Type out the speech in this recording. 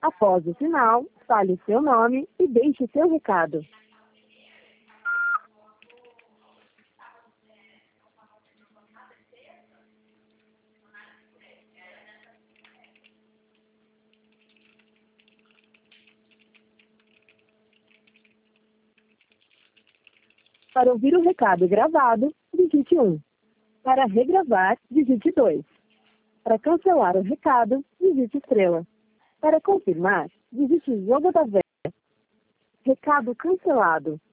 Após o sinal, fale seu nome e deixe seu recado. Para ouvir o recado gravado, digite 1. Para regravar, digite 2. Para cancelar o recado, digite estrela. Para confirmar, digite jogo da velha. Recado cancelado.